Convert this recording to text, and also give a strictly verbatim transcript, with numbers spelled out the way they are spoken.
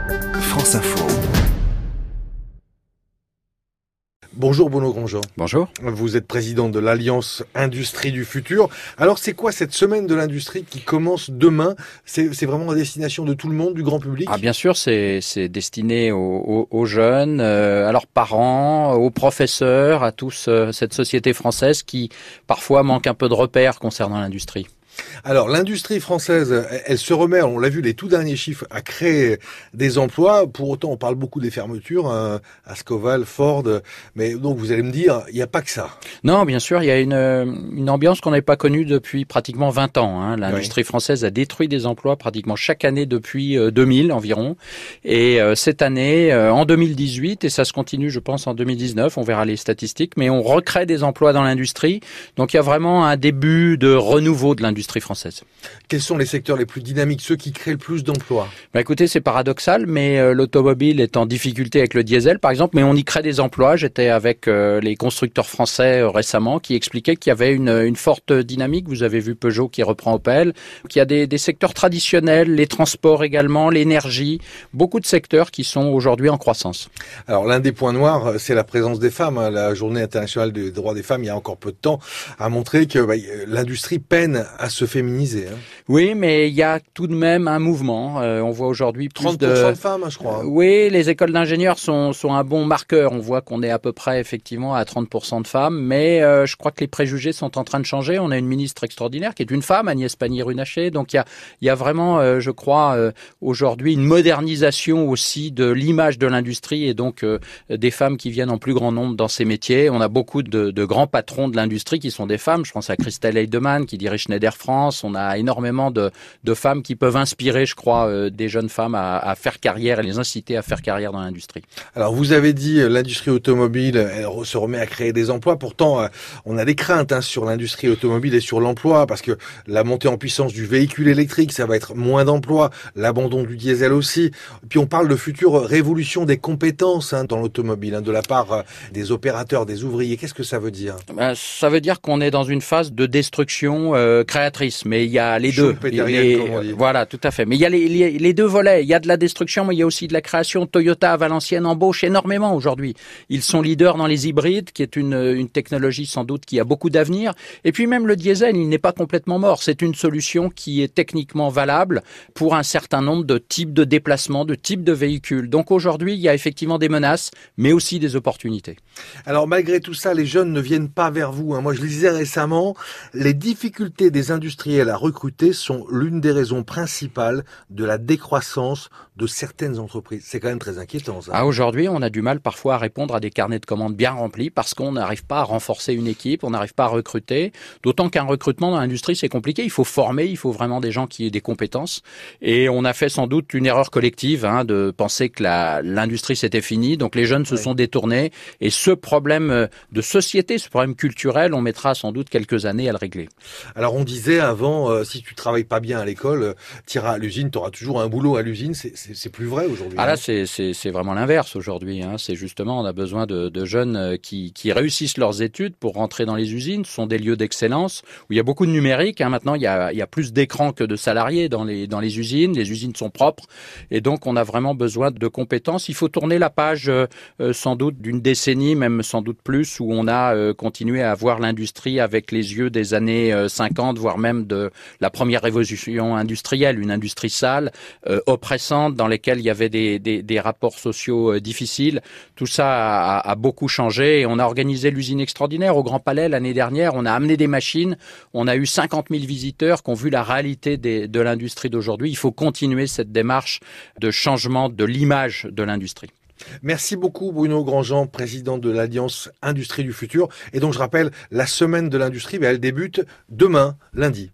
France Info. Bonjour Bruno Grandjean. Bonjour. Vous êtes président de l'Alliance Industrie du Futur. Alors c'est quoi cette semaine de l'industrie qui commence demain ? C'est, c'est vraiment à destination de tout le monde, du grand public ? Ah bien sûr, c'est, c'est destiné aux, aux, aux jeunes, euh, à leurs parents, aux professeurs, à tous euh, cette société française qui parfois manque un peu de repères concernant l'industrie. Alors l'industrie française, elle se remet, on l'a vu, les tout derniers chiffres, à créer des emplois. Pour autant, on parle beaucoup des fermetures, hein, Ascoval, Ford. Mais donc vous allez me dire, il n'y a pas que ça. Non, bien sûr, il y a une, une ambiance qu'on n'avait pas connue depuis pratiquement vingt ans. Hein. L'industrie oui. française a détruit des emplois pratiquement chaque année depuis deux mille environ. Et euh, cette année, euh, en deux mille dix-huit, et ça se continue, je pense, en deux mille dix-neuf, on verra les statistiques, mais on recrée des emplois dans l'industrie. Donc il y a vraiment un début de renouveau de l'industrie française. Quels sont les secteurs les plus dynamiques, ceux qui créent le plus d'emplois ? Bah écoutez, c'est paradoxal, mais euh, l'automobile est en difficulté avec le diesel, par exemple, mais on y crée des emplois. J'étais avec euh, les constructeurs français euh, récemment qui expliquaient qu'il y avait une, une forte dynamique. Vous avez vu Peugeot qui reprend Opel, qu'il y a des, des secteurs traditionnels, les transports également, l'énergie, beaucoup de secteurs qui sont aujourd'hui en croissance. Alors l'un des points noirs, c'est la présence des femmes. La Journée internationale des droits des femmes, il y a encore peu de temps, a montré que bah, l'industrie peine à se féminiser. Hein. Oui, mais il y a tout de même un mouvement. Euh, on voit aujourd'hui plus trente pour cent de... de femmes, je crois. Euh, oui, les écoles d'ingénieurs sont, sont un bon marqueur. On voit qu'on est à peu près effectivement à trente pour cent de femmes, mais euh, je crois que les préjugés sont en train de changer. On a une ministre extraordinaire qui est une femme, Agnès Pannier-Runacher. Donc il y a, il y a vraiment, euh, je crois, euh, aujourd'hui une modernisation aussi de l'image de l'industrie et donc euh, des femmes qui viennent en plus grand nombre dans ces métiers. On a beaucoup de, de grands patrons de l'industrie qui sont des femmes. Je pense à Christelle Heidemann qui dirige Schneider France. On a énormément de, de femmes qui peuvent inspirer, je crois, euh, des jeunes femmes à, à faire carrière et les inciter à faire carrière dans l'industrie. Alors, vous avez dit euh, l'industrie automobile, elle se remet à créer des emplois. Pourtant, euh, on a des craintes hein, sur l'industrie automobile et sur l'emploi parce que la montée en puissance du véhicule électrique, ça va être moins d'emplois, l'abandon du diesel aussi. Puis on parle de future révolution des compétences hein, dans l'automobile, hein, de la part euh, des opérateurs, des ouvriers. Qu'est-ce que ça veut dire ? Ben, ça veut dire qu'on est dans une phase de destruction euh, créatrice, mais il y a les deux. Les, voilà, tout à fait. Mais il y a les, les, les deux volets. Il y a de la destruction, mais il y a aussi de la création. Toyota à Valenciennes embauche énormément aujourd'hui. Ils sont leaders dans les hybrides, qui est une, une technologie sans doute qui a beaucoup d'avenir. Et puis même le diesel, il n'est pas complètement mort. C'est une solution qui est techniquement valable pour un certain nombre de types de déplacements, de types de véhicules. Donc aujourd'hui, il y a effectivement des menaces, mais aussi des opportunités. Alors malgré tout ça, les jeunes ne viennent pas vers vous. Hein. Moi, je lisais récemment, les difficultés des industriels à recruter sont l'une des raisons principales de la décroissance de certaines entreprises. C'est quand même très inquiétant, ça. Ah, aujourd'hui, on a du mal parfois à répondre à des carnets de commandes bien remplis parce qu'on n'arrive pas à renforcer une équipe, on n'arrive pas à recruter. D'autant qu'un recrutement dans l'industrie, c'est compliqué. Il faut former, il faut vraiment des gens qui aient des compétences. Et on a fait sans doute une erreur collective hein, de penser que la, l'industrie, c'était fini. Donc les jeunes se oui. sont détournés. Et ce problème de société, ce problème culturel, on mettra sans doute quelques années à le régler. Alors on disait avant, euh, si tu travailles pas bien à l'école, euh, tu iras à l'usine, tu auras toujours un boulot à l'usine. C'est, c'est, c'est plus vrai aujourd'hui. Ah hein. là, c'est, c'est, c'est vraiment l'inverse aujourd'hui. Hein. C'est justement, on a besoin de, de jeunes qui, qui réussissent leurs études pour rentrer dans les usines. Ce sont des lieux d'excellence où il y a beaucoup de numérique. Hein. Maintenant, il y a, il y a plus d'écrans que de salariés dans les, dans les usines. Les usines sont propres et donc on a vraiment besoin de compétences. Il faut tourner la page euh, sans doute d'une décennie, même sans doute plus, où on a euh, continué à voir l'industrie avec les yeux des années euh, cinquante, voire même de la première révolution industrielle, une industrie sale, euh, oppressante, dans laquelle il y avait des, des, des rapports sociaux euh, difficiles. Tout ça a, a beaucoup changé et on a organisé l'usine extraordinaire au Grand Palais l'année dernière. On a amené des machines, on a eu cinquante mille visiteurs qui ont vu la réalité des, de l'industrie d'aujourd'hui. Il faut continuer cette démarche de changement de l'image de l'industrie. Merci beaucoup Bruno Grandjean, président de l'Alliance Industrie du Futur. Et donc je rappelle, la semaine de l'industrie, elle débute demain, lundi.